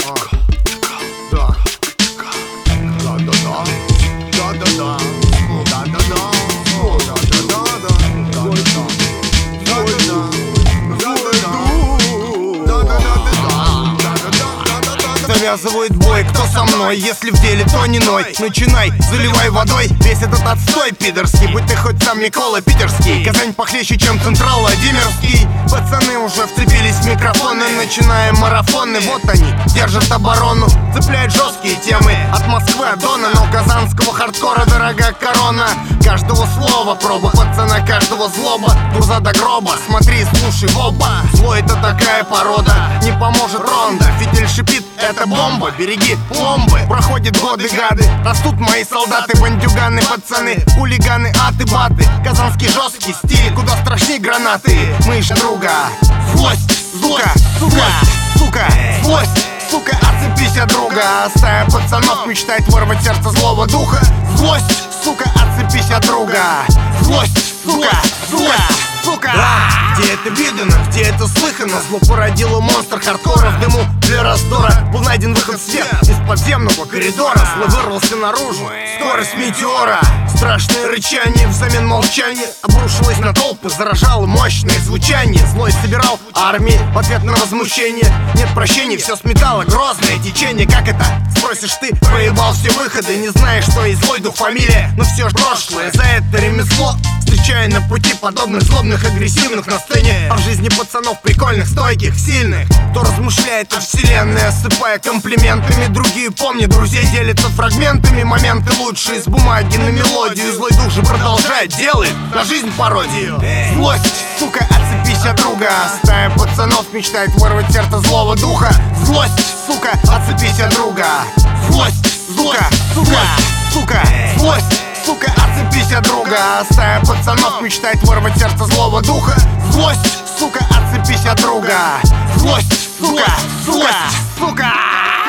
Завязывает бой, кто со мной? Если в деле, то не ной. Начинай, заливай водой весь этот отстой пидорский. Будь ты хоть сам Микола Питерский. Казань похлеще, чем Централ Владимирский. Пацаны уже вцепились в микрофоны. Начинаем марафоны, вот они, держат оборону. Цепляют жесткие темы от Москвы, от Дона. Но казанского хардкора дорога корона. Каждого слова проба, пацана каждого злоба. Дурза до гроба, смотри, слушай в оба. Зло это такая порода, не поможет ронда. Фитиль шипит, это бомба, береги пломбы. Проходят годы, гады, растут мои солдаты. Бандюганы, пацаны, хулиганы, аты-баты. Казанский жесткий стиль, куда страшней гранаты. Мы ищем друга, злость, сука, сука, сука, злость, сука, отцепись от друга. Стая пацанов мечтает вырвать сердце злого духа. Злость, сука, отцепись от друга. Злость, сука, сука, сука. Где это видано, где это слыхано? Зло породило монстр хардкора в дыму для раздора. Был найден выход в свет из подземного коридора. Зло вырвался наружу, скорость метеора. Страшное рычание взамен молчания обрушилось на толпы, заражало мощное звучание. Злой собирал армии в ответ на возмущение. Нет прощения, все сметало грозное течение. Как это? Спросишь ты, проебал все выходы. Не знаешь, что есть злой дух фамилия, но все ж прошлое. За это ремесло встречая на пути подобных злобных, агрессивных на сцене. А в жизни пацанов прикольных, стойких, сильных, кто размышляет о вселенной, осыпая комплиментами. Другие помнят, друзей делятся фрагментами. Моменты лучшие с бумаги на мелодию. Злой дух же продолжает, делает на жизнь пародию. Злость, сука, отцепись от друга. Стая пацанов мечтает вырвать сердце злого духа. Злость, сука, отцепись от друга. Злость, сука, сука, сука, злость, сука, отцепись от друга. Стая пацанов мечтает вырвать сердце злого духа. Злость, сука, отцепись от друга. Злость, сука, сука, сука.